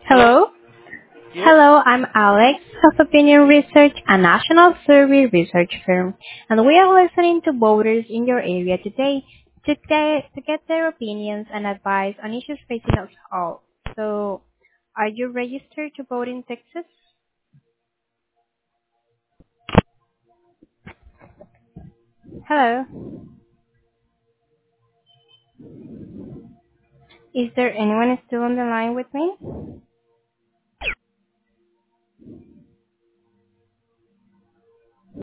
Hello? Hello? Yes? Hello, I'm Alex of Opinion Research, a national survey research firm, and we are listening to voters in your area today to get their opinions and advice on issues facing us all. So, are you registered to vote in Texas? Hello? Is there anyone still on the line with me?